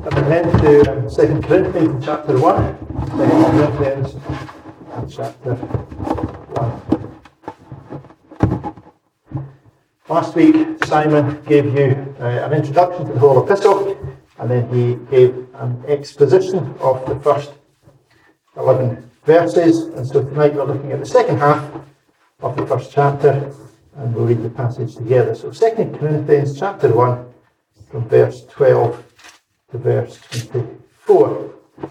And then to 2 Corinthians chapter 1. 2 Corinthians chapter 1. Last week, Simon gave you an introduction to the whole epistle, and then he gave an exposition of the first 11 verses. And so tonight we're looking at the second half of the first chapter, and we'll read the passage together. So 2 Corinthians chapter 1, from verse 12 to verse 24.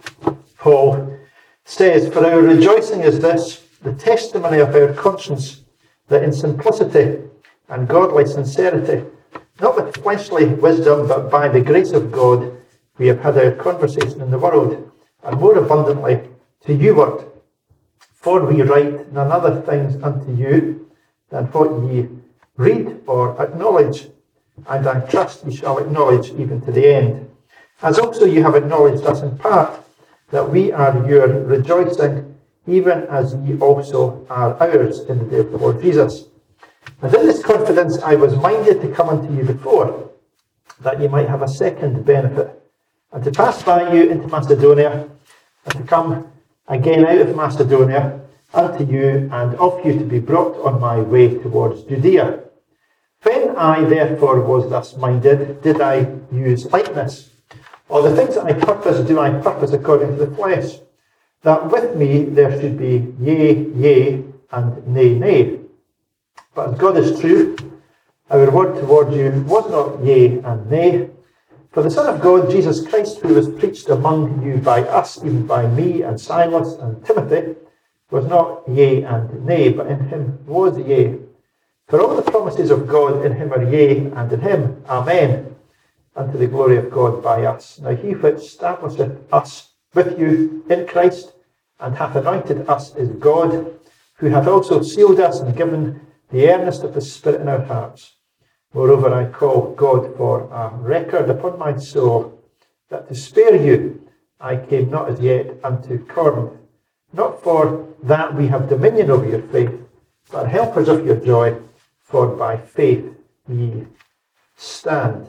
Paul says, "For our rejoicing is this, the testimony of our conscience, that in simplicity and godly sincerity, not with fleshly wisdom, but by the grace of God, we have had our conversation in the world, and more abundantly to youward. For we write none other things unto you than what ye read or acknowledge, and I trust ye shall acknowledge even to the end. As also you have acknowledged us in part, that we are your rejoicing, even as ye also are ours in the day of the Lord Jesus. And in this confidence I was minded to come unto you before, that ye might have a second benefit, and to pass by you into Macedonia, and to come again out of Macedonia unto you, and of you to be brought on my way towards Judea. When I therefore was thus minded, did I use lightness? Or the things that I purpose do I purpose according to the flesh, that with me there should be yea, yea, and nay, nay. But as God is true, our word toward you was not yea and nay. For the Son of God, Jesus Christ, who was preached among you by us, even by me and Silas and Timothy, was not yea and nay, but in him was yea. For all the promises of God in him are yea, and in him amen, unto the glory of God by us. Now he which establisheth us with you in Christ, and hath anointed us, is God, who hath also sealed us and given the earnest of the Spirit in our hearts. Moreover, I call God for a record upon my soul, that to spare you I came not as yet unto Corinth, not for that we have dominion over your faith, but helpers of your joy, for by faith ye stand."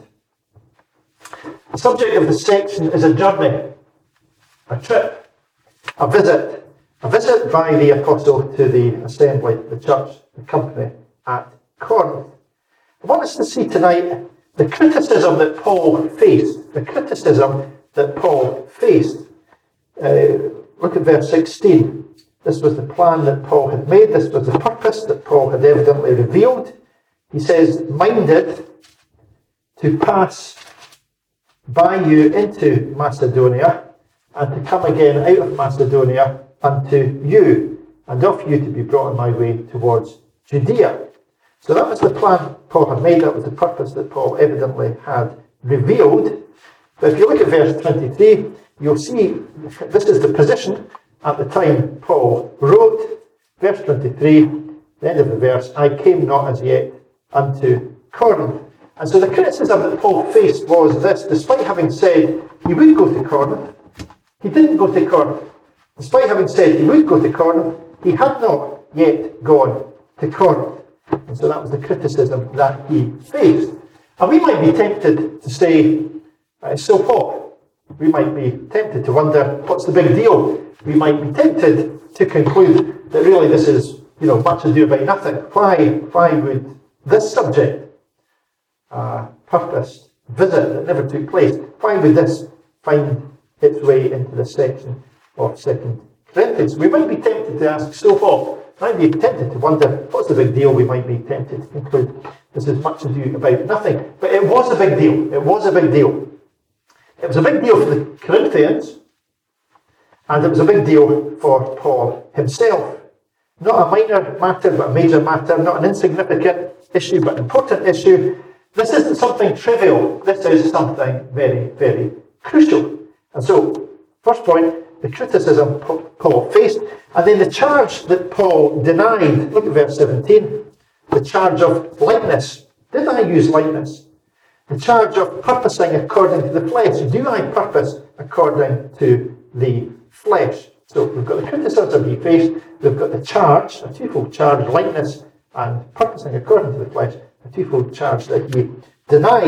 The subject of the section is a journey, a trip, a visit by the apostle to the assembly, the church, the company at Corinth. I want us to see tonight the criticism that Paul faced. Look at verse 16. This was the plan that Paul had made. This was the purpose that Paul had evidently revealed. He says, minded to pass by you into Macedonia, and to come again out of Macedonia unto you, and of you to be brought on my way towards Judea. So that was the plan Paul had made. That was the purpose that Paul evidently had revealed. But if you look at verse 23, you'll see this is the position at the time Paul wrote. Verse 23, the end of the verse, "I came not as yet unto Corinth." And so the criticism that Paul faced was this: despite having said he would go to Corinth, he didn't go to Corinth. Despite having said he would go to Corinth, he had not yet gone to Corinth. And so that was the criticism that he faced. And we might be tempted to say, so what? We might be tempted to wonder, what's the big deal? We might be tempted to conclude that really this is, much ado about nothing. Why would this subject, purposed visit that never took place, why would this find its way into this section of 2 Corinthians? We might be tempted to ask, so what? We might be tempted to wonder, what's the big deal? We might be tempted to conclude this is much ado about nothing. But it was a big deal. It was a big deal. It was a big deal for the Corinthians, and it was a big deal for Paul himself. Not a minor matter, but a major matter. Not an insignificant issue, but an important issue. This isn't something trivial. This is something very, very crucial. And so, first point, the criticism Paul faced, and then the charge that Paul denied. Look at verse 17. The charge of lightness. Did I use lightness? The charge of purposing according to the flesh. Do I purpose according to the flesh? So we've got the criticism he faced. We've got the charge, a twofold charge, lightness and purposing according to the flesh, a twofold charge that he denied.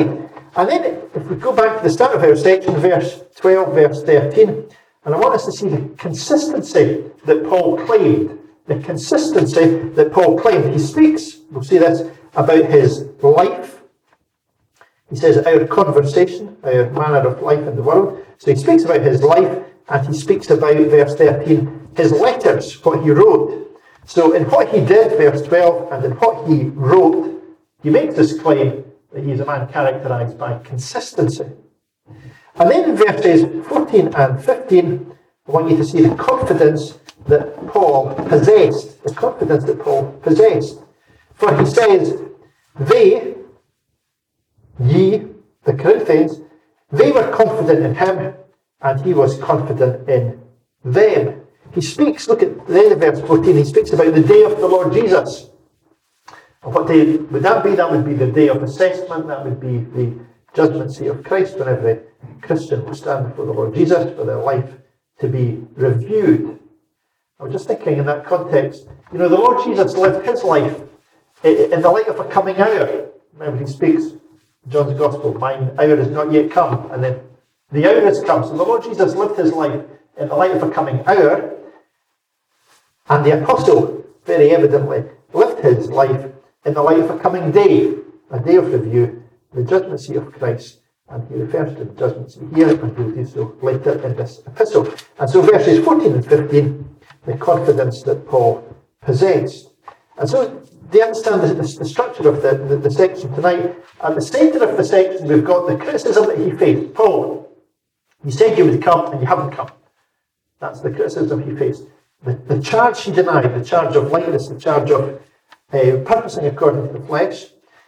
And then if we go back to the start of our section, verse 12, verse 13, and I want us to see the consistency that Paul claimed. The consistency that Paul claimed. He speaks, we'll see this, about his life. He says our conversation, our manner of life in the world. So he speaks about his life, and he speaks about, verse 13, his letters, what he wrote. So in what he did, verse 12, and in what he wrote, he makes this claim that he's a man characterized by consistency. And then in verses 14 and 15, I want you to see the confidence that Paul possessed. The confidence that Paul possessed. For he says, they, ye, the Corinthians, they were confident in him, and he was confident in them. He speaks, look at the end of verse 14, he speaks about the day of the Lord Jesus. And what day would that be? That would be the day of assessment. That would be the judgment seat of Christ, when every Christian will stand before the Lord Jesus for their life to be reviewed. I was just thinking in that context, the Lord Jesus lived his life in the light of a coming hour. Remember, he speaks in John's Gospel, mine hour has not yet come, and then the hour has come. So the Lord Jesus lived his life in the light of a coming hour, and the apostle very evidently lived his life in the light of a coming day, a day of review, the judgment seat of Christ. And he refers to the judgment seat here, and he'll do so later in this epistle. And so verses 14 and 15, the confidence that Paul possessed. And so, do you understand the structure of the section tonight? At the centre of the section, we've got the criticism that he faced. Paul, you said you would come, and you haven't come. That's the criticism he faced. The charge he denied, the charge of lightness, the charge of purposing according to the flesh.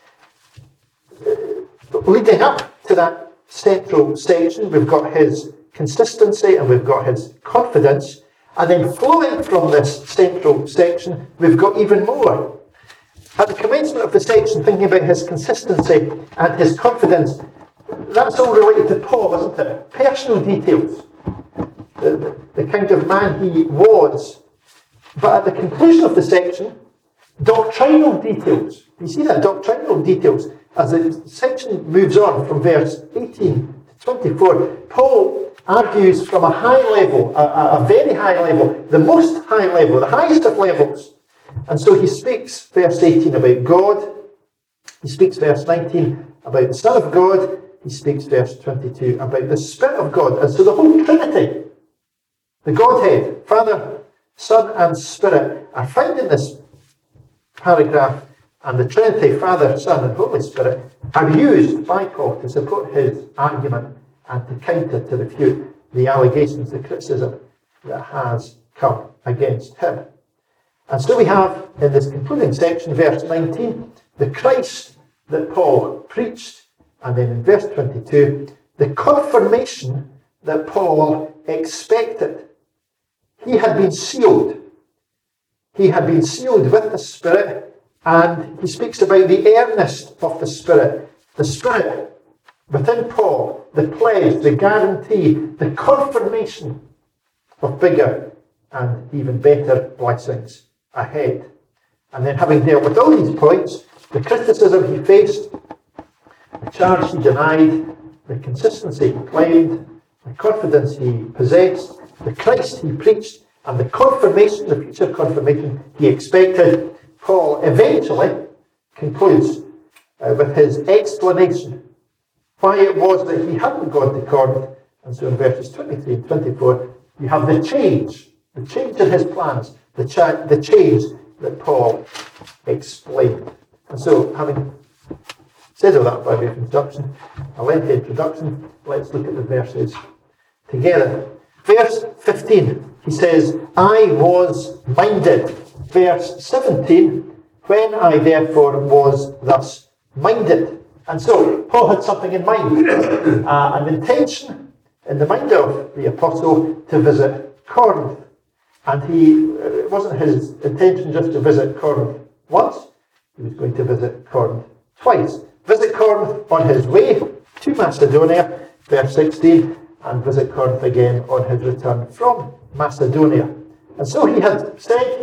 Leading up to that central section, we've got his consistency and we've got his confidence. And then flowing from this central section, we've got even more. At the commencement of the section, thinking about his consistency and his confidence, that's all related to Paul, isn't it? Personal details. The kind of man he was. But at the conclusion of the section, doctrinal details. You see that? Doctrinal details. As the section moves on from verse 18 to 24, Paul argues from a high level, a very high level, the most high level, the highest of levels. And so he speaks, verse 18, about God. He speaks, verse 19, about the Son of God. He speaks, verse 22, about the Spirit of God. And so the whole Trinity, the Godhead, Father, Son, and Spirit, are found in this paragraph. And the Trinity, Father, Son, and Holy Spirit, are used by Paul to support his argument and to counter, to refute the allegations, the criticism that has come against him. And so we have, in this concluding section, verse 19, the Christ that Paul preached, and then in verse 22, the confirmation that Paul expected. He had been sealed. He had been sealed with the Spirit. And he speaks about the earnest of the Spirit within Paul, the pledge, the guarantee, the confirmation of bigger and even better blessings ahead. And then, having dealt with all these points, the criticism he faced, the charge he denied, the consistency he claimed, the confidence he possessed, the Christ he preached, and the confirmation, the future confirmation he expected, Paul eventually concludes with his explanation why it was that he hadn't gone to Corinth. And so in verses 23 and 24, you have the change in his plans, the change that Paul explained. And so, having said all that by way of introduction, a lengthy introduction, let's look at the verses together. Verse 15, he says, I was minded. Verse 17, when I therefore was thus minded. And so, Paul had something in mind, an intention in the mind of the apostle to visit Corinth. And it wasn't his intention just to visit Corinth once, he was going to visit Corinth twice. Visit Corinth on his way to Macedonia, verse 16, and visit Corinth again on his return from Macedonia. And so he had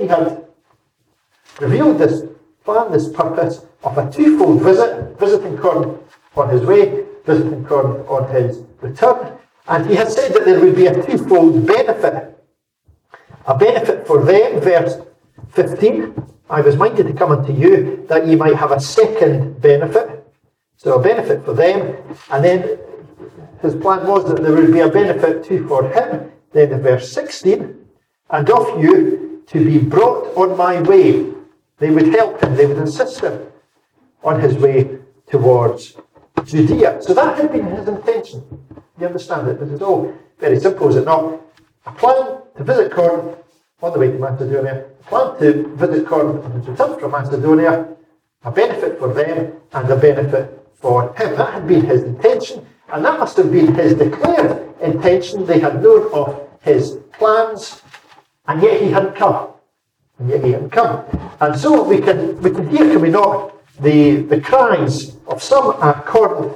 revealed this plan, this purpose of a twofold visit, visiting Corinth on his way, visiting Corinth on his return. And he had said that there would be a twofold benefit. A benefit for them, verse 15. I was minded to come unto you that ye might have a second benefit. So a benefit for them. And then his plan was that there would be a benefit too for him. Then in verse 16. And of you to be brought on my way. They would help him. They would assist him on his way towards Judea. So that had been his intention. You understand it? This is all very simple, is it not? A plan to visit Corinth on the way to Macedonia, a plan to visit Corinth on his return from Macedonia, a benefit for them and a benefit for him. That had been his intention, and that must have been his declared intention. They had known of his plans, and yet he hadn't come. And so we can hear, can we not, the cries of some at Corinth.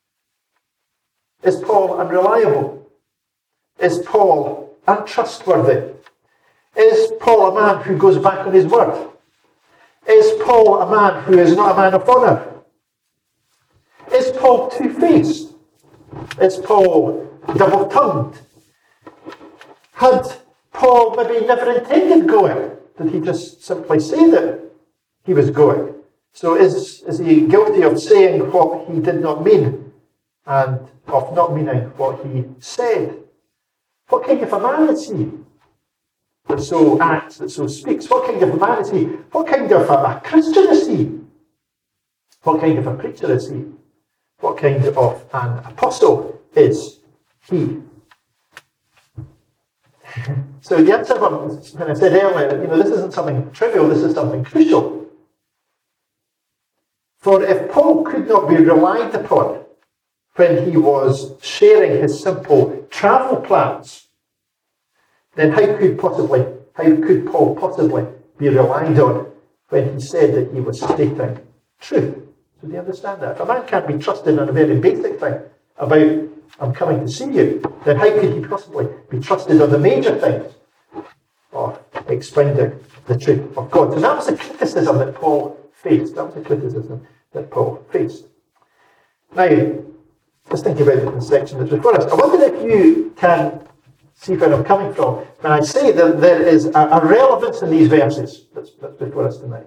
Is Paul unreliable? Is Paul untrustworthy? Is Paul a man who goes back on his word? Is Paul a man who is not a man of honour? Is Paul two-faced? Is Paul double-tongued? Had Paul maybe never intended going? Did he just simply say that he was going? So is he guilty of saying what he did not mean and of not meaning what he said? What kind of a man is he that so acts, that so speaks? What kind of a man is he? What kind of a Christian is he? What kind of a preacher is he? What kind of an apostle is he? So the answer, when I said earlier, this isn't something trivial, this is something crucial. For if Paul could not be relied upon when he was sharing his simple travel plans, then how could Paul possibly be relied on when he said that he was stating truth? So do you understand that? If a man can't be trusted on a very basic thing about, I'm coming to see you, then how could he possibly be trusted on the major things of expounding the truth of God? So that was the criticism that Paul faced. Now, just think about the section that's before us. I wonder if you can see where I'm coming from when I say that there is a relevance in these verses that's before us tonight.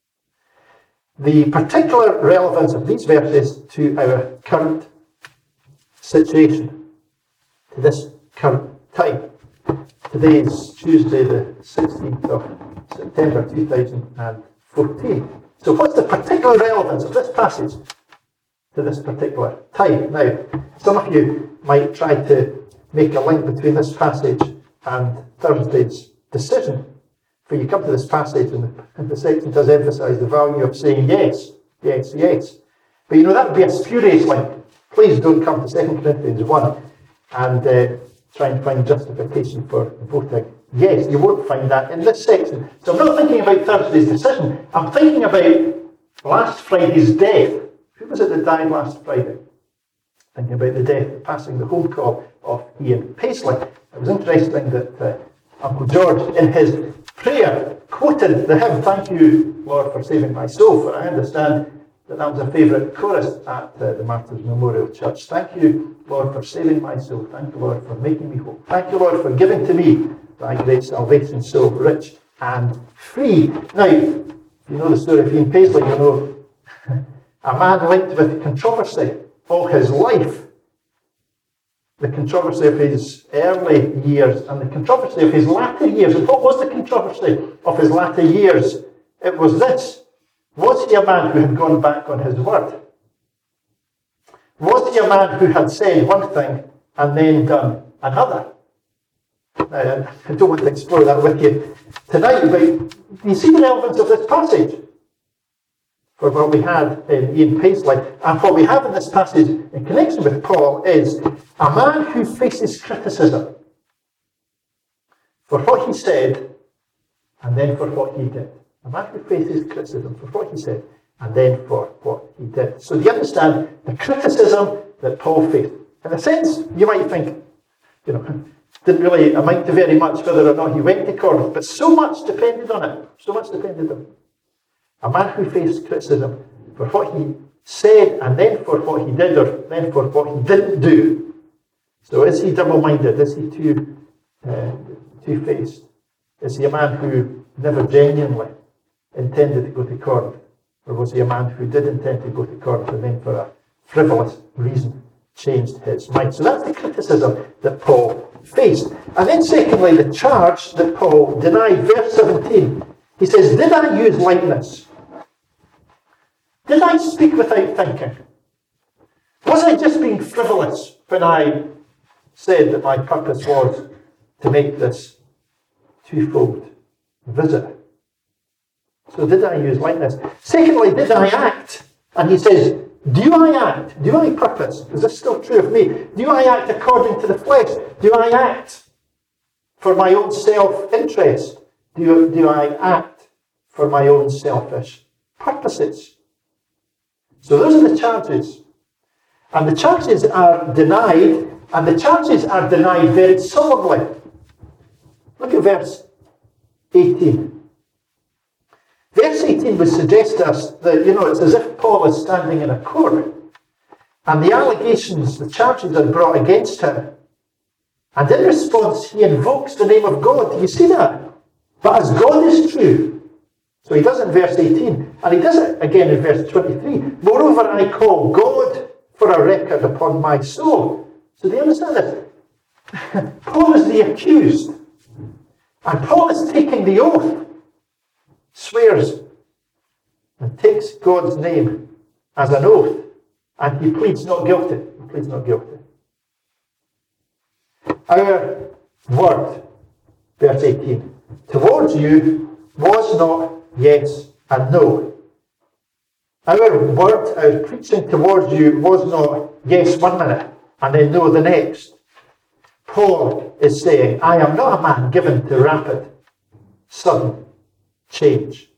The particular relevance of these verses to our current situation, to this current time. Today is Tuesday, the 16th of September 2014. So what's the particular relevance of this passage to this particular time? Now, some of you might try to make a link between this passage and Thursday's decision. For you come to this passage and the section does emphasise the value of saying yes, yes, yes. But that would be a spurious link. Please don't come to 2 Corinthians 1 and try and find justification for voting yes. You won't find that in this section. So I'm not thinking about Thursday's decision. I'm thinking about last Friday's death. Who was it that died last Friday? Thinking about the death, the passing, the home call of Ian Paisley. It was interesting that Uncle George, in his prayer, quoted the hymn, "Thank you, Lord, for saving my soul," for I understand that was a favourite chorus at the Martyrs Memorial Church. Thank you, Lord, for saving my soul. Thank you, Lord, for making me whole. Thank you, Lord, for giving to me thy great salvation, so rich and free. Now, if you know the story of Ian Paisley, you know a man linked with controversy all his life. The controversy of his early years and the controversy of his latter years. And what was the controversy of his latter years? It was this. Was he a man who had gone back on his word? Was he a man who had said one thing and then done another? Now, I don't want to explore that with you tonight, but you see the relevance of this passage for what we had in Ian Paisley, and what we have in this passage in connection with Paul is a man who faces criticism for what he said and then for what he did. A man who faces criticism for what he said and then for what he did. So do you understand the criticism that Paul faced? In a sense, you might think, didn't really amount to very much whether or not he went to Corinth, but so much depended on it. So much depended on it. A man who faced criticism for what he said and then for what he did or then for what he didn't do. So is he double-minded? Is he two-faced? Is he a man who never genuinely intended to go to Corinth? Or was he a man who did intend to go to Corinth and then for a frivolous reason changed his mind? So that's the criticism that Paul faced. And then secondly, the charge that Paul denied. Verse 17, he says, did I use lightness? Did I speak without thinking? Was I just being frivolous when I said that my purpose was to make this twofold visit? So did I use lightness? Secondly, did I act? And he says, do I act? Do I purpose? Is this still true of me? Do I act according to the flesh? Do I act for my own self-interest? Do I act for my own selfish purposes? So those are the charges. And the charges are denied, and the charges are denied very solemnly. Look at verse 18. Verse 18 would suggest to us that, it's as if Paul is standing in a court, and the allegations, the charges are brought against him. And in response, he invokes the name of God. Do you see that? But as God is true. So he does it in verse 18, and he does it again in verse 23. Moreover, I call God for a record upon my soul. So do you understand this? Paul is the accused. And Paul is taking the oath. Swears and takes God's name as an oath, and he pleads not guilty. He pleads not guilty. Our word, verse 18, towards you was not yes and no. Our word, our preaching towards you was not yes 1 minute and then no the next. Paul is saying, I am not a man given to rapid, sudden change.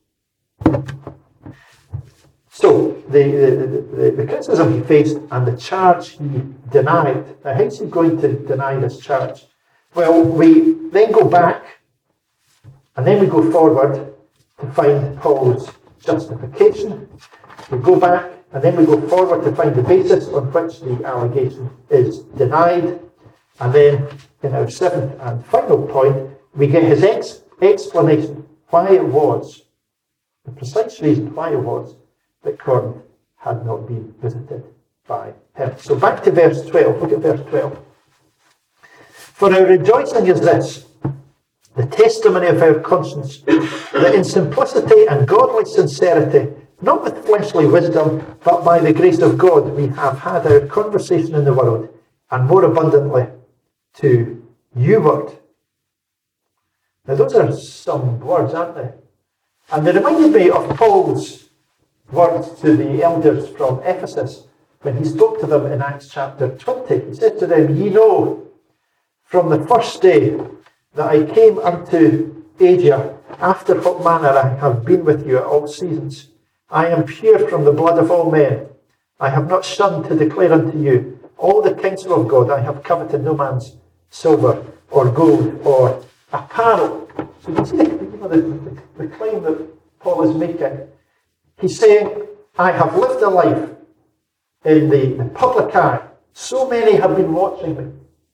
So, the criticism he faced and the charge he denied. Now, how is he going to deny this charge? Well, we then go back and then we go forward to find Paul's justification. We go back and then we go forward to find the basis on which the allegation is denied. And then, in our seventh and final point, we get his explanation why it was, the precise reason why it was that Corinth had not been visited by him. So back to verse 12. Look at verse 12. For our rejoicing is this, the testimony of our conscience, that in simplicity and godly sincerity, not with fleshly wisdom, but by the grace of God, we have had our conversation in the world, and more abundantly to youward. Now those are some words, aren't they? And they reminded me of Paul's words to the elders from Ephesus when he spoke to them in Acts chapter 20. He said to them, ye know from the first day that I came unto Asia, after what manner I have been with you at all seasons. I am pure from the blood of all men. I have not shunned to declare unto you all the counsel of God. I have coveted no man's silver or gold or apparel. So you see the claim that Paul is making. He's saying, I have lived a life in the public eye. So many have been watching me.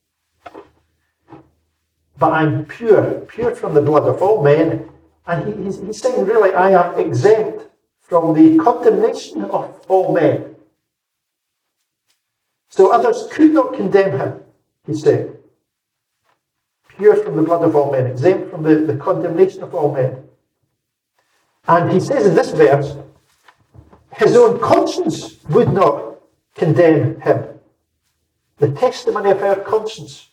But I'm pure from the blood of all men. And he's saying, really, I am exempt from the condemnation of all men. So others could not condemn him, he's saying. Pure from the blood of all men, exempt from the condemnation of all men. And he says in this verse, his own conscience would not condemn him. The testimony of our conscience,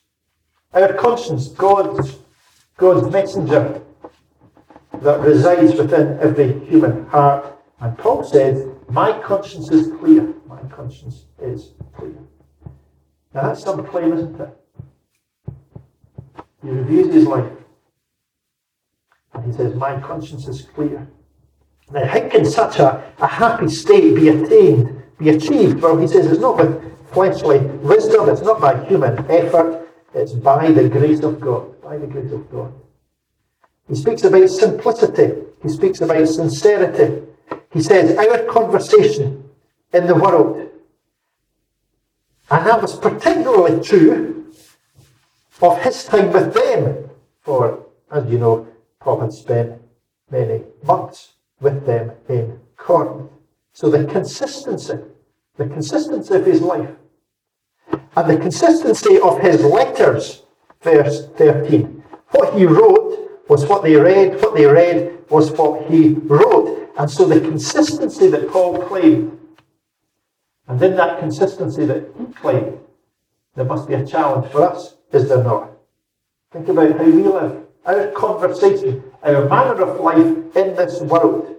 God's messenger that resides within every human heart. And Paul says, my conscience is clear. My conscience is clear. Now that's some claim, isn't it? He reviews his life. And he says, my conscience is clear. Now, how can such a happy state be achieved? Well, he says it's not with fleshly wisdom, it's not by human effort, it's by the grace of God. By the grace of God. He speaks about simplicity. He speaks about sincerity. He says, our conversation in the world. And that was particularly true of his time with them. For, as you know, Paul had spent many months with them in Corinth. So the consistency of his life, and the consistency of his letters, verse 13. What he wrote was what they read was what he wrote. And so the consistency that Paul claimed, and in that consistency that he claimed, there must be a challenge for us, is there not? Think about how we live, our conversation, our manner of life in this world,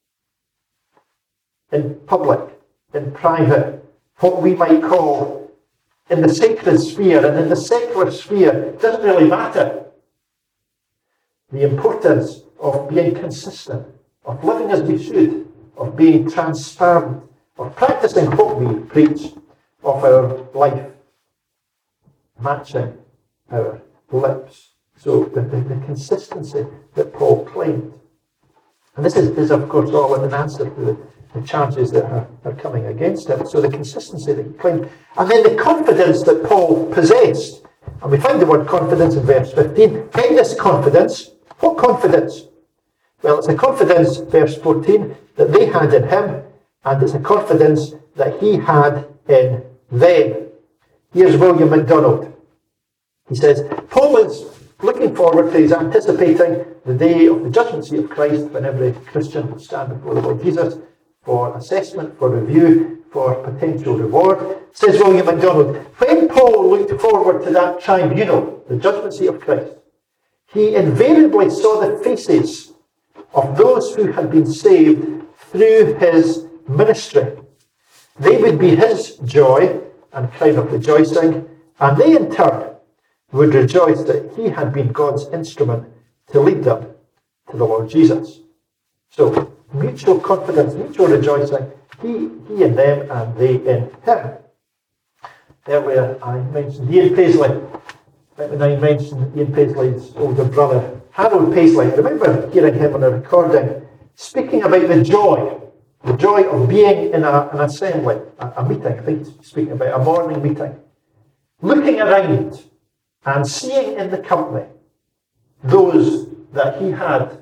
in public, in private, what we might call in the sacred sphere and in the secular sphere, doesn't really matter. The importance of being consistent, of living as we should, of being transparent, of practicing what we preach, of our life matching our lips. So the consistency that Paul claimed. And this is of course all in an answer to the charges that are coming against him. So the consistency that he claimed. And then the confidence that Paul possessed. And we find the word confidence in verse 15. In this confidence, what confidence? Well, it's a confidence, verse 14, that they had in him, and it's a confidence that he had in them. Here's William MacDonald. He says, Paul is looking forward to, he's anticipating the day of the judgment seat of Christ, when every Christian will stand before the Lord Jesus for assessment, for review, for potential reward. Says William MacDonald, when Paul looked forward to that tribunal, the judgment seat of Christ, he invariably saw the faces of those who had been saved through his ministry. They would be his joy and crown of rejoicing, and they in turn would rejoice that he had been God's instrument to lead them to the Lord Jesus. So, mutual confidence, mutual rejoicing, he in them and they in him. Earlier I mentioned Ian Paisley. When I mentioned Ian Paisley's older brother, Harold Paisley, I remember hearing him on a recording speaking about the joy of being in an assembly, a meeting. I think he's speaking about a morning meeting. Looking around and seeing in the company those that he had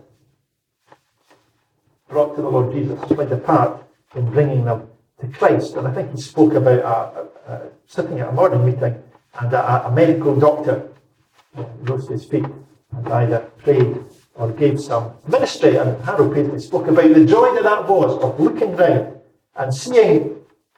brought to the Lord Jesus, played a part in bringing them to Christ. And I think he spoke about sitting at a morning meeting and a medical doctor rose to his feet and either prayed or gave some ministry. And Harold Paisley spoke about the joy that was of looking round and seeing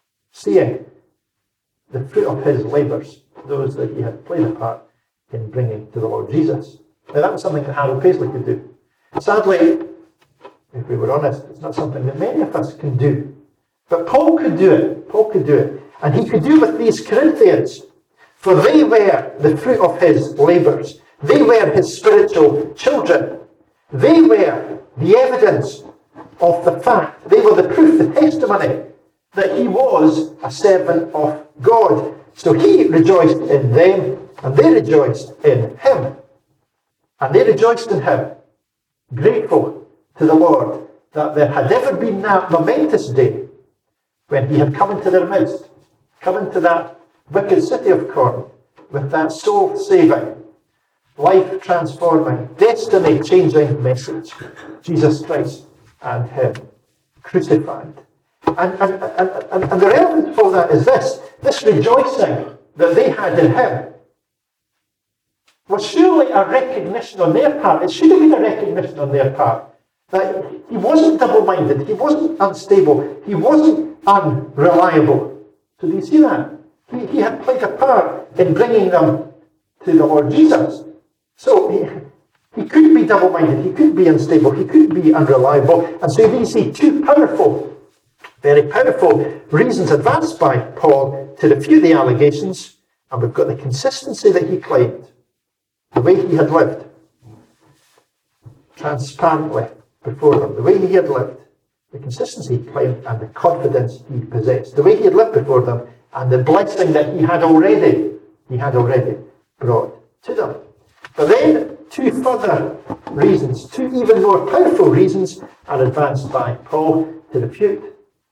the fruit of his labours, those that he had played a part in bringing to the Lord Jesus. Now that was something that Harold Paisley could do. Sadly, if we were honest, it's not something that many of us can do. But Paul could do it. Paul could do it. And he could do with these Corinthians. For they were the fruit of his labours. They were his spiritual children. They were the evidence of the fact. They were the proof, the testimony that he was a servant of God. So he rejoiced in them, and they rejoiced in him. And they rejoiced in him, grateful to the Lord that there had ever been that momentous day when he had come into their midst, come into that wicked city of Corinth with that soul-saving, life-transforming, destiny-changing message, Jesus Christ and him crucified. And the relevance for that is this rejoicing that they had in him was surely a recognition on their part. It should have been a recognition on their part that he wasn't double-minded, he wasn't unstable, he wasn't unreliable. So do you see that? He had played a part in bringing them to the Lord Jesus. So he couldn't be double-minded, he couldn't be unstable, he couldn't be unreliable. And so we see two powerful, very powerful reasons advanced by Paul to refute the allegations. And we've got the consistency that he claimed, the way he had lived transparently before them, the way he had lived, the consistency he claimed, and the confidence he possessed, the way he had lived before them, and the blessing that he had already brought to them. But then two further reasons, two even more powerful reasons, are advanced by Paul to refute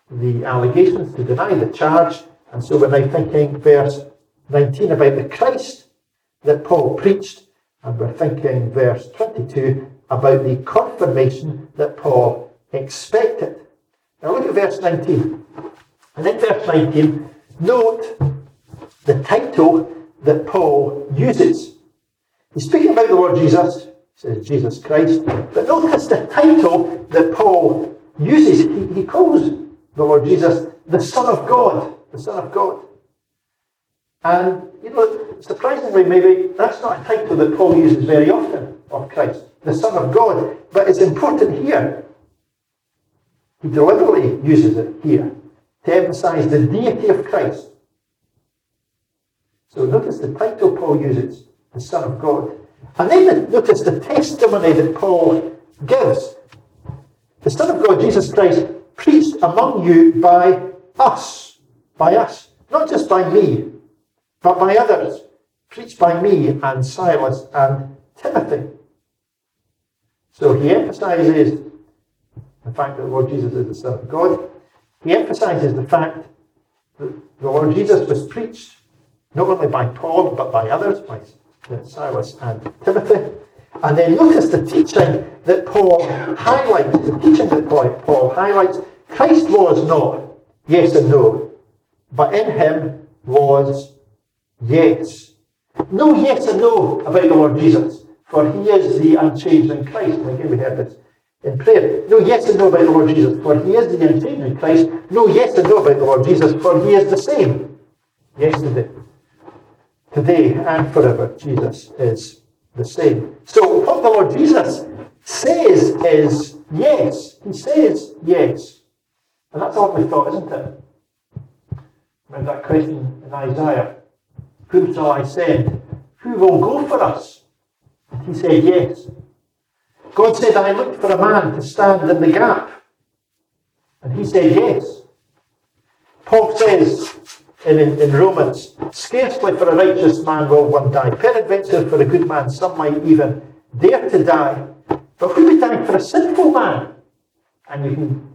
the allegations, to deny the charge. And so we're now thinking verse 19 about the Christ that Paul preached, and we're thinking verse 22 about the confirmation that Paul expected. Now look at verse 19. And in verse 19, note the title that Paul uses. He's speaking about the Lord Jesus, he says Jesus Christ, but notice the title that Paul uses. He calls the Lord Jesus the Son of God, the Son of God. And, surprisingly, maybe that's not a title that Paul uses very often of Christ, the Son of God. But it's important here. He deliberately uses it here to emphasize the deity of Christ. So notice the title Paul uses, the Son of God. And then notice the testimony that Paul gives. The Son of God, Jesus Christ, preached among you by us. By us. Not just by me, but by others. Preached by me and Silas and Timothy. So he emphasizes the fact that the Lord Jesus is the Son of God. He emphasizes the fact that the Lord Jesus was preached not only by Paul, but by others, by Silas and Timothy. And then notice the teaching that Paul highlights. The teaching that Paul highlights. Christ was not yes and no, but in him was yes. No yes and no about the Lord Jesus, for he is the unchanging Christ. And again, we heard this in prayer. No yes and no about the Lord Jesus, for he is the unchanging Christ. No yes and no about the Lord Jesus, for he is the same yesterday, today, and forever. Jesus is the same. So what the Lord Jesus says is yes. He says yes. And that's all we thought, isn't it? Remember that question in Isaiah? Whom shall I send? Who will go for us? And he said yes. God said, I looked for a man to stand in the gap. And he said yes. Paul says in Romans, scarcely for a righteous man will one die. Peradventure for a good man some might even dare to die. But who would die for a sinful man? And you can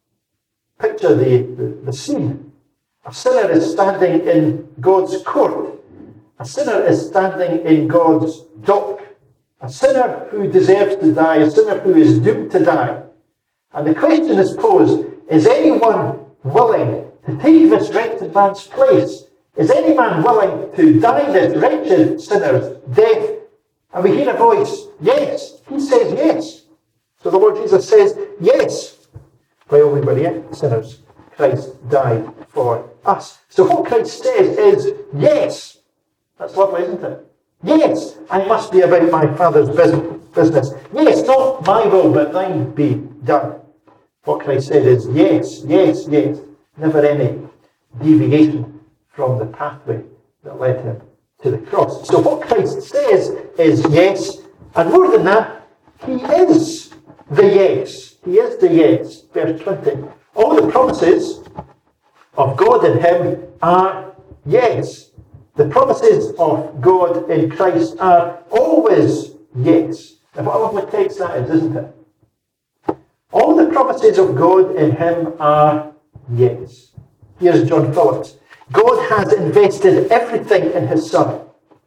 picture the scene. A sinner is standing in God's court. A sinner is standing in God's dock. A sinner who deserves to die. A sinner who is doomed to die. And the question is posed, is anyone willing to take this wretched man's place? Is any man willing to die this wretched sinner's death? And we hear a voice, yes. He says yes. So the Lord Jesus says yes. While we were yet sinners, Christ died for us. So what Christ says is yes. That's lovely, isn't it? Yes, I must be about my Father's business. Yes, not my will, but thine be done. What Christ said is yes, yes, yes. Never any deviation from the pathway that led him to the cross. So what Christ says is yes, and more than that, he is the yes. He is the yes. Verse 20. All the promises of God in him are yes. The promises of God in Christ are always yes. Now what a lovely text that is, isn't it? All the promises of God in him are yes. Here's John Phillips. God has invested everything in his Son.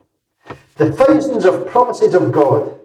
The thousands of promises of God,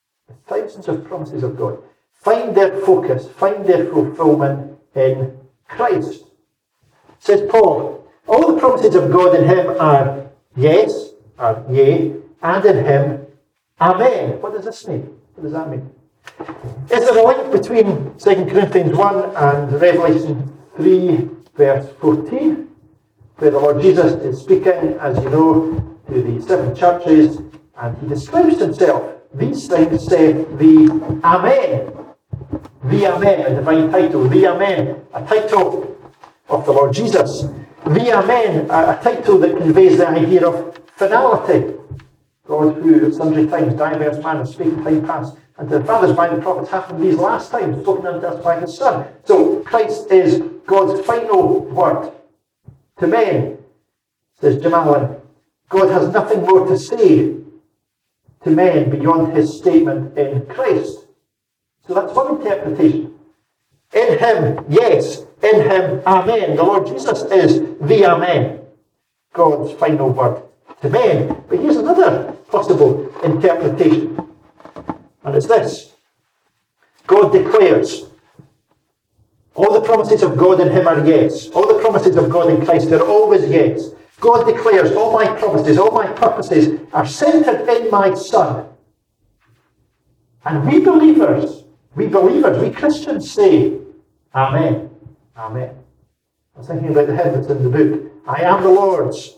find their focus, find their fulfillment in Christ. Says Paul, all the promises of God in him are yes, are yea, and in him, amen. What does this mean? What does that mean? Is there a link between 2 Corinthians 1 and Revelation 3, verse 14, where the Lord Jesus is speaking, as you know, to the 7 churches, and he describes himself. These things saith the Amen. The Amen, a divine title. The Amen, a title of the Lord Jesus. The Amen, a title that conveys the idea of finality. God who at sundry times, diverse manners, speaking time past, and to the fathers by the prophets happened these last times, spoken unto us by his Son. So Christ is God's final word to men, says Jim Allen. God has nothing more to say to men beyond his statement in Christ. So that's one interpretation. In him, yes. in him, amen. The Lord Jesus is the amen, God's final word to men. But here's another possible interpretation, and it's this. God declares, all the promises of God in him are yes. All the promises of God in Christ are always yes. God declares, all my promises, all my purposes are centered in my Son. And we believers, we Christians say, amen, amen. I was thinking about the hymn that's in the book. I am the Lord's.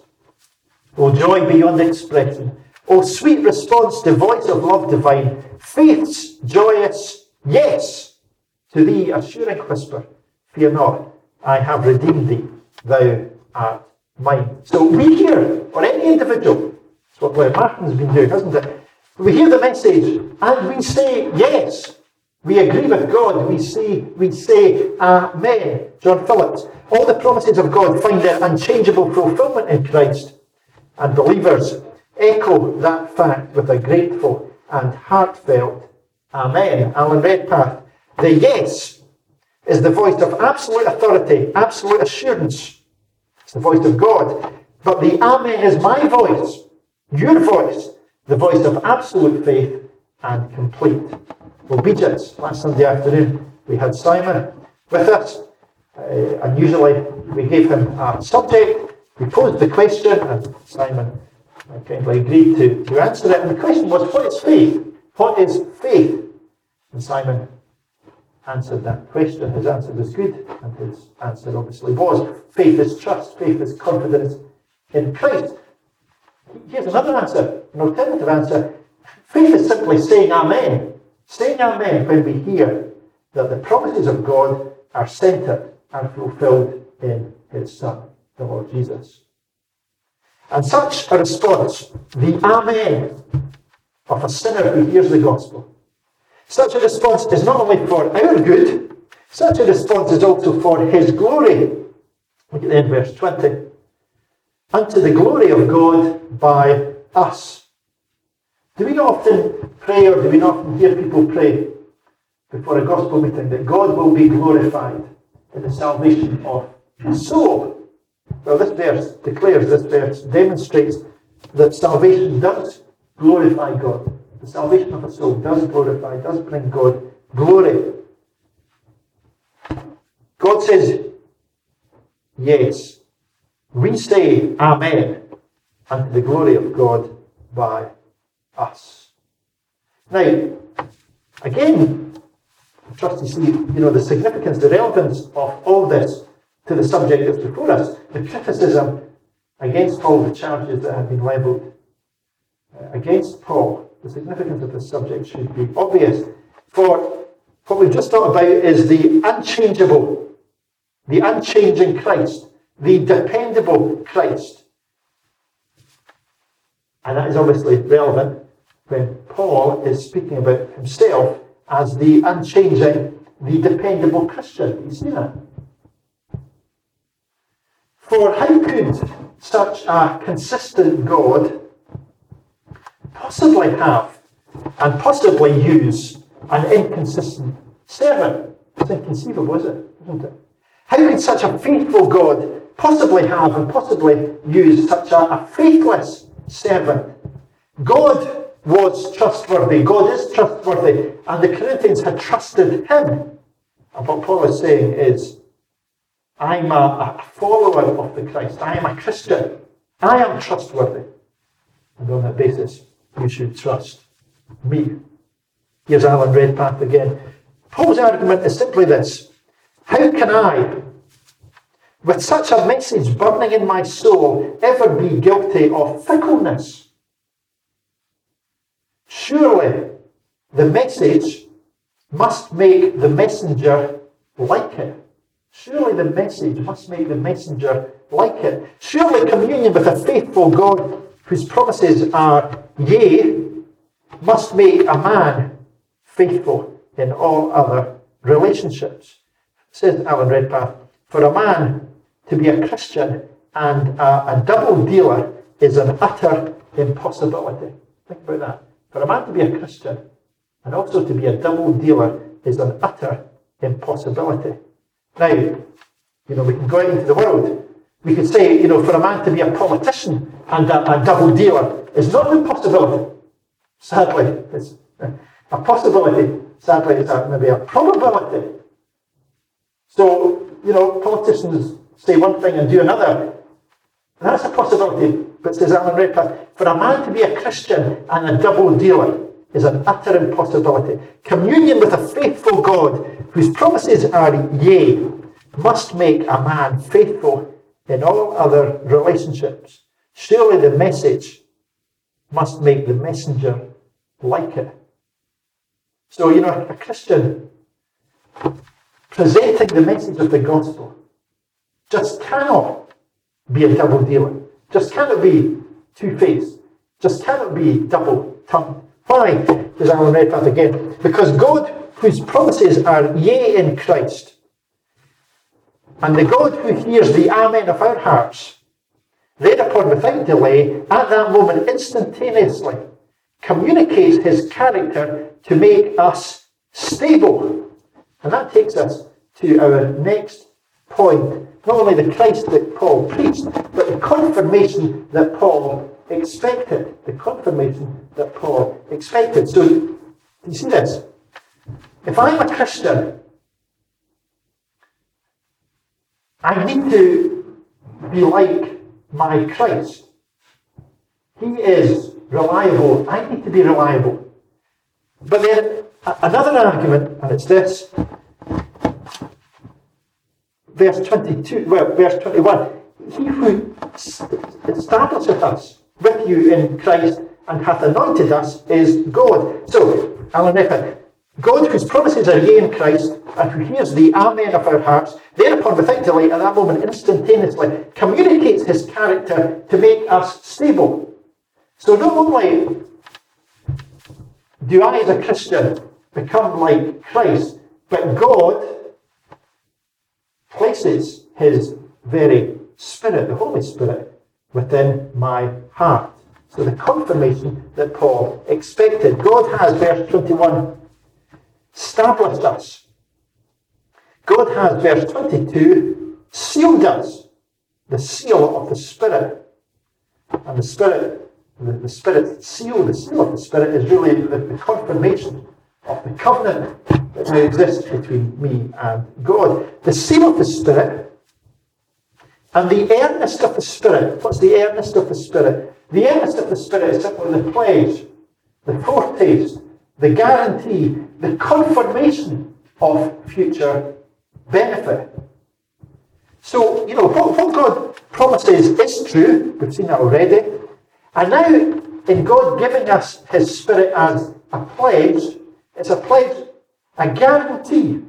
O joy beyond expression. O sweet response to voice of love divine. Faith's joyous yes. To thee assuring whisper, fear not, I have redeemed thee, thou art mine. So we hear, or any individual, that's what Blair Martin's been doing, hasn't it? We hear the message and we say yes. We agree with God. We say amen. John Phillips. All the promises of God find their unchangeable fulfillment in Christ. And believers echo that fact with a grateful and heartfelt amen. Alan Redpath. The yes is the voice of absolute authority, absolute assurance. It's the voice of God. But the amen is my voice, your voice, the voice of absolute faith and complete obedience. Last Sunday afternoon we had Simon with us. Unusually we gave him a subject. We posed the question and Simon kindly agreed to answer it. And the question was, what is faith? What is faith? And Simon answered that question. His answer was good, and his answer obviously was, faith is trust, faith is confidence in Christ. Here's another answer, an alternative answer. Faith is simply saying amen. Saying amen when we hear that the promises of God are centered and fulfilled in his Son, the Lord Jesus. And such a response, the amen of a sinner who hears the gospel, such a response is not only for our good, such a response is also for his glory. Look at the end, verse 20. Unto the glory of God by us. Do we not often pray, or do we not often hear people pray before a gospel meeting that God will be glorified in the salvation of his soul? Well, this verse declares, this verse demonstrates that salvation does glorify God. The salvation of a soul does glorify, does bring God glory. God says, yes. We say amen unto the glory of God by us. Now, again, I trust you see, the significance, the relevance of all this to the subject that's before us. The criticism against Paul, the charges that have been levelled against Paul. The significance of this subject should be obvious. For what we've just thought about is the unchangeable, the unchanging Christ, the dependable Christ. And that is obviously relevant when Paul is speaking about himself as the unchanging, the dependable Christian. You see that? For how could such a consistent God possibly have and possibly use an inconsistent servant? It's inconceivable, isn't it? How could such a faithful God possibly have and possibly use such a faithless servant? God was trustworthy. God is trustworthy. And the Corinthians had trusted him. And what Paul is saying is, I'm a follower of the Christ. I am a Christian. I am trustworthy. And on that basis, you should trust me. Here's Alan Redpath again. Paul's argument is simply this. How can I, with such a message burning in my soul, ever be guilty of fickleness? Surely the message must make the messenger like it. Surely the message must make the messenger like it. Surely communion with a faithful God whose promises are yea must make a man faithful in all other relationships. Says Alan Redpath, for a man to be a Christian and a double dealer is an utter impossibility. Think about that. For a man to be a Christian and also to be a double dealer is an utter impossibility. Now, We can go out into the world. We could say, for a man to be a politician and a double dealer is not an impossibility. Sadly, it's a possibility. Sadly, it's maybe a probability. So, politicians say one thing and do another. That's a possibility. But says Alan Raper, for a man to be a Christian and a double dealer is an utter impossibility. Communion with a faithful God, whose promises are yea, must make a man faithful in all other relationships. Surely the message must make the messenger like it. So, a Christian presenting the message of the gospel just cannot be a double dealer. Just cannot be two-faced. Just cannot be double-tongued. Why? Does Alan Redpath again? Because God, whose promises are yea in Christ, and the God who hears the amen of our hearts, thereupon without delay, at that moment instantaneously, communicates his character to make us stable. And that takes us to our next point. Not only the Christ that Paul preached, but the confirmation that Paul expected. The confirmation that Paul expected. So, do you see this? If I'm a Christian, I need to be like my Christ. He is reliable. I need to be reliable. But then another argument, and it's this. Verse 21. He who establisheth us with you in Christ and hath anointed us is God. So, Alan Nefer, God whose promises are yea in Christ and who hears the amen of our hearts, thereupon without delay at that moment instantaneously communicates his character to make us stable. So not only do I as a Christian become like Christ, but God places his very Spirit, the Holy Spirit, within my heart. So the confirmation that Paul expected. God has, verse 21, established us. God has, verse 22, sealed us. The seal of the Spirit. And the Spirit, the Spirit seal, the seal of the Spirit is really the confirmation of the covenant that now exists between me and God. The seal of the Spirit and the earnest of the Spirit. What's the earnest of the Spirit? The earnest of the Spirit is simply the pledge, the foretaste, the guarantee, the confirmation of future benefit. So, what God promises is true. We've seen that already. And now, in God giving us his Spirit as a pledge, it's a pledge, a guarantee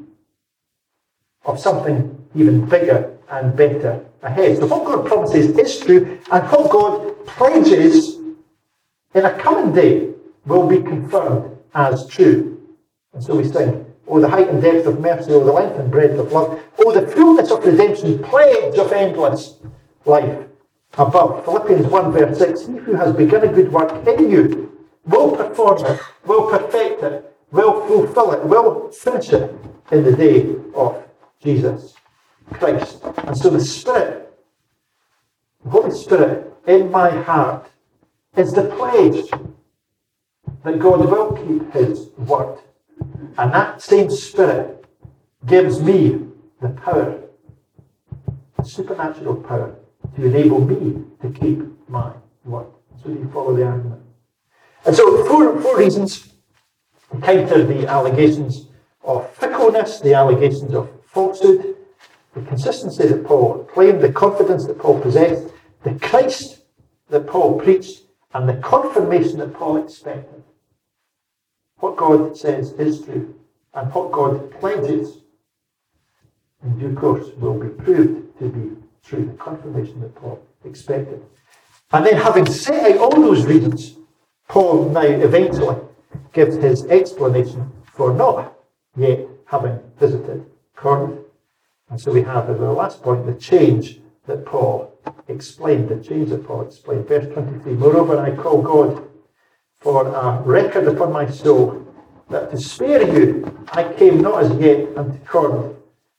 of something even bigger and better ahead. So what God promises is true, and what God pledges in a coming day will be confirmed as true. And so we sing, oh, the height and depth of mercy, oh, the length and breadth of love, oh, the fullness of redemption, pledge of endless life above. Philippians 1 verse 6, he who has begun a good work in you will perform it, will perfect it, will fulfill it, will finish it in the day of Jesus Christ. And so the Spirit, the Holy Spirit in my heart is the pledge that God will keep his word. And that same Spirit gives me the power, the supernatural power, to enable me to keep my word. So you follow the argument. And so four reasons to counter the allegations of fickleness, the allegations of falsehood, the consistency that Paul claimed, the confidence that Paul possessed, the Christ that Paul preached, and the confirmation that Paul expected. What God says is true, and what God pledges in due course will be proved to be true, the confirmation that Paul expected. And then, having set out all those reasons, Paul now eventually gives his explanation for not yet having visited Corinth. And so we have, as our last point, the change that Paul explained. The change that Paul explained. Verse 23, moreover, I call God for a record upon my soul, that to spare you I came not as yet unto Corinth,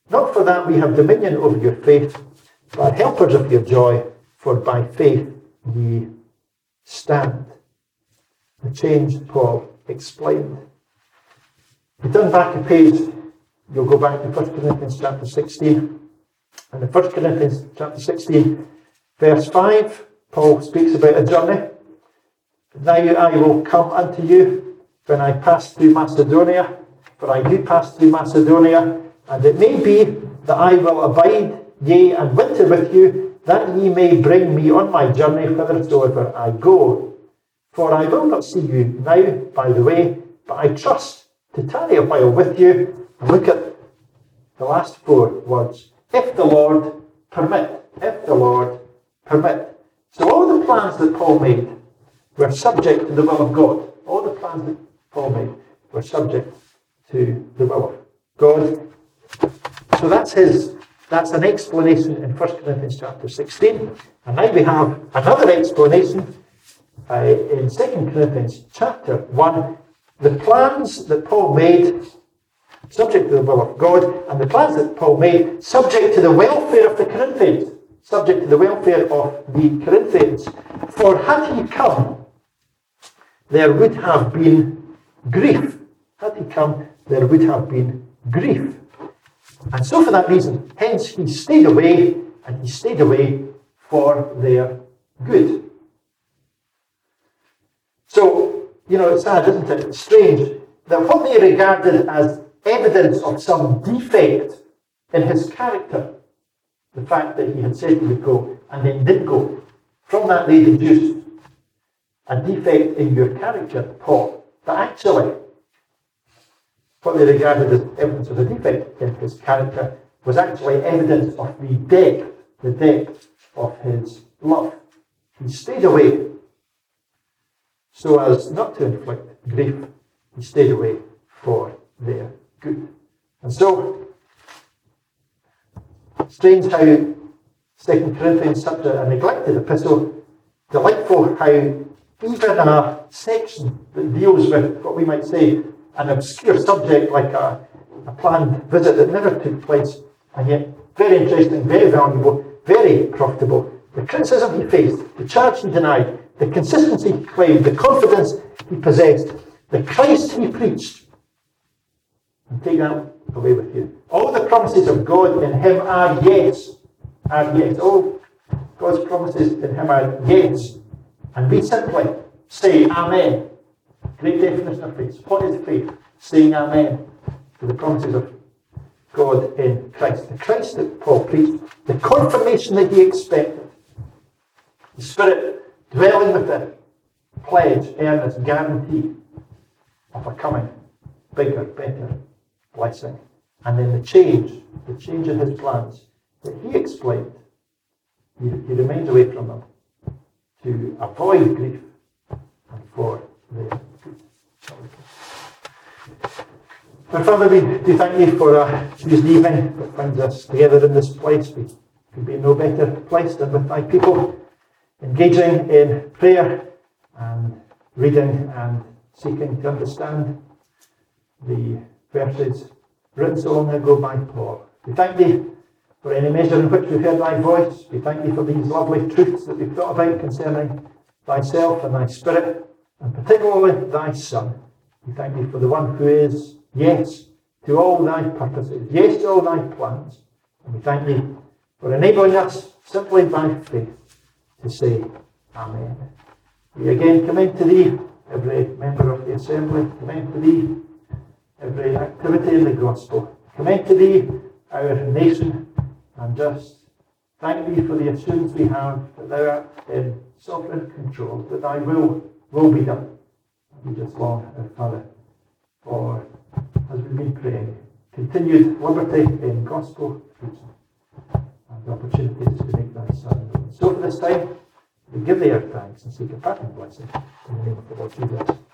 Not for that we have dominion over your faith, but helpers of your joy, for by faith ye stand. The change Paul explained. If you turn back a page, you'll go back to 1 Corinthians chapter 16. And in 1 Corinthians chapter 16, verse 5, Paul speaks about a journey. Now I will come unto you when I pass through Macedonia, for I do pass through Macedonia, and it may be that I will abide, yea, and winter with you, that ye may bring me on my journey whithersoever I go. For I will not see you now by the way, but I trust to tarry a while with you. And look at the last 4 words. If the Lord permit. If the Lord permit. So all the plans that Paul made were subject to the will of God. All the plans that Paul made were subject to the will of God. So that's an explanation in 1 Corinthians chapter 16. And now we have another explanation in 2 Corinthians chapter 1. The plans that Paul made subject to the will of God, and the plans that Paul made subject to the welfare of the Corinthians. Subject to the welfare of the Corinthians. For had he come, there would have been grief. Had he come, there would have been grief. And so for that reason, hence he stayed away, and he stayed away for their good. So, it's sad, isn't it? It's strange that what they regarded as evidence of some defect in his character, the fact that he had said he would go and then didn't go, from that they deduced a defect in your character, Paul. But actually, what they regarded as evidence of a defect in his character was actually evidence of the depth of his love. He stayed away so as not to inflict grief. He stayed away for their good. And so, strange how 2 Corinthians, such a neglected epistle, delightful how even a section that deals with what we might say an obscure subject like a planned visit that never took place, and yet very interesting, very valuable, very profitable. The criticism he faced, the charge he denied, the consistency he claimed, the confidence he possessed, the Christ he preached. And take that away with you. All the promises of God in him are yes. Are yes. All God's promises in him are yes. And we simply say amen. Great definition of faith. What is faith? Saying amen to the promises of God in Christ. The Christ that Paul preached. The confirmation that he expected. The Spirit dwelling within. Pledge, earnest, guarantee of a coming bigger, better blessing. And then the change in his plans that he explained. He remains away from them to avoid grief and for their good. Our Father, we do thank you for a Tuesday evening that finds us together in this place. We could be in no better place than with thy people, engaging in prayer and reading and seeking to understand the verses written so long ago by Paul. We thank thee for any measure in which we've heard thy voice. We thank thee for these lovely truths that we've thought about concerning thyself and thy Spirit, and particularly thy Son. We thank thee for the one who is yes to all thy purposes, yes to all thy plans. And we thank thee for enabling us simply by faith to say amen. We again commend to thee every member of the assembly, commend to thee every activity in the gospel, commend to thee our nation, and just thank thee for the assurance we have that thou art in sovereign control, that thy will be done. And we just long, our Father, for, as we've been praying, continued liberty in gospel preaching and opportunities to make thy Son known. So for this time, we give thee our thanks and seek a parting blessing in the name of the Lord Jesus.